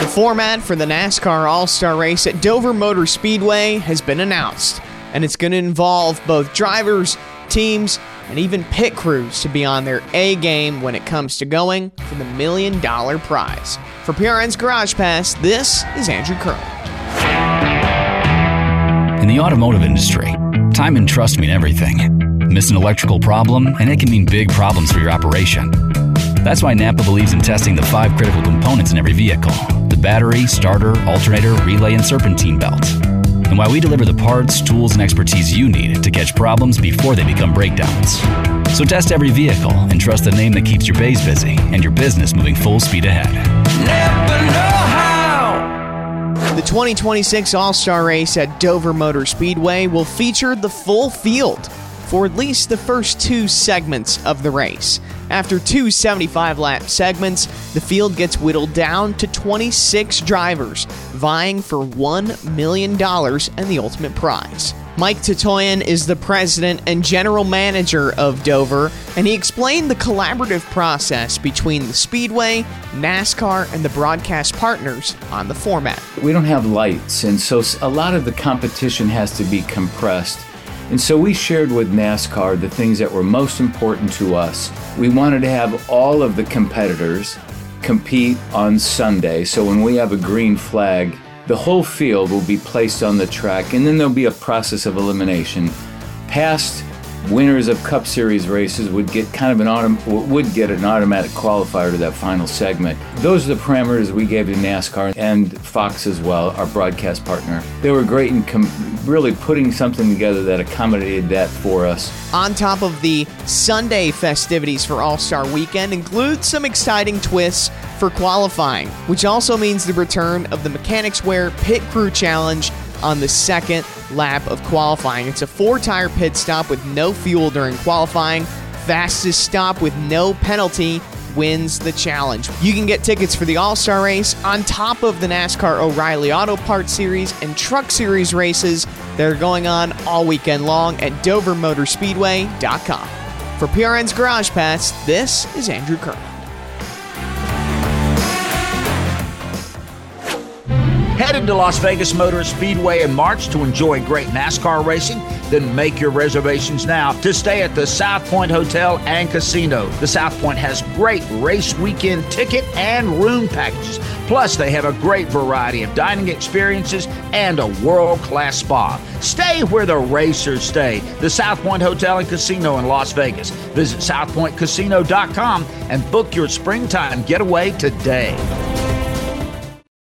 The format for the NASCAR All-Star Race at Dover Motor Speedway has been announced, and it's going to involve both drivers, teams, and even pit crews to be on their A game when it comes to going for the $1 million prize. For PRN's Garage Pass, this is Andrew Curley. In the automotive industry, time and trust mean everything. Miss an electrical problem, and it can mean big problems for your operation. That's why Napa believes in testing the 5 critical components in every vehicle: the battery, starter, alternator, relay, and serpentine belt. And why we deliver the parts, tools, and expertise you need to catch problems before they become breakdowns. So test every vehicle and trust the name that keeps your bays busy and your business moving full speed ahead. Never know how. The 2026 All-Star Race at Dover Motor Speedway will feature the full field for at least the first 2 segments of the race. After 2 75-lap segments, the field gets whittled down to 26 drivers, vying for $1 million and the ultimate prize. Mike Tatoyan is the president and general manager of Dover, and he explained the collaborative process between the Speedway, NASCAR, and the broadcast partners on the format. We don't have lights, and so a lot of the competition has to be compressed. And so we shared with NASCAR the things that were most important to us. We wanted to have all of the competitors compete on Sunday, so when we have a green flag, the whole field will be placed on the track, and then there'll be a process of elimination. Past winners of Cup Series races would get an automatic qualifier to that final segment. Those are the parameters we gave to NASCAR and Fox as well, our broadcast partner. They were great in really putting something together that accommodated that for us. On top of the Sunday festivities for All-Star Weekend include some exciting twists for qualifying, which also means the return of the Mechanics Wear Pit Crew Challenge on the second lap of qualifying. It's a 4-tire pit stop with no fuel during qualifying. Fastest stop with no penalty wins the challenge. You can get tickets for the All-Star Race on top of the NASCAR O'Reilly Auto Parts Series and Truck Series races that are going on all weekend long at DoverMotorspeedway.com. For PRN's Garage Pass, this is Andrew Curley. Headed to Las Vegas Motor Speedway in March to enjoy great NASCAR racing? Then make your reservations now to stay at the South Point Hotel and Casino. The South Point has great race weekend ticket and room packages. Plus, they have a great variety of dining experiences and a world-class spa. Stay where the racers stay. The South Point Hotel and Casino in Las Vegas. Visit southpointcasino.com and book your springtime getaway today.